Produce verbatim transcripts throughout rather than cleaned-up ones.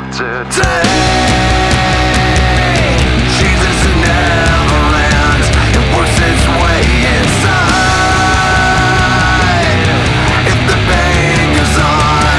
of today. Jesus, it never ends. It works its way inside. If the pain goes on.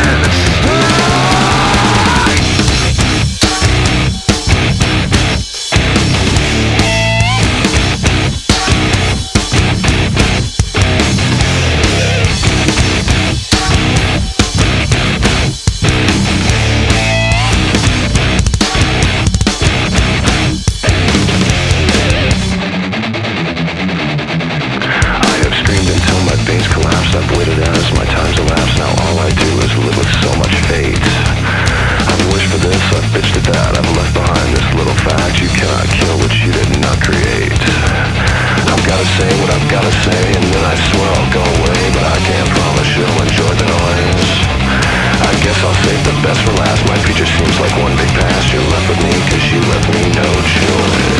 I've waited as my time's elapsed. Now all I do is live with so much fate. I've wished for this, I've bitched at that. I've left behind this little fact: you cannot kill what you did not create. I've gotta say what I've gotta say, and then I swear I'll go away. But I can't promise you'll enjoy the noise. I guess I'll save the best for last. My future seems like one big past. You're left with me cause you left me no choice.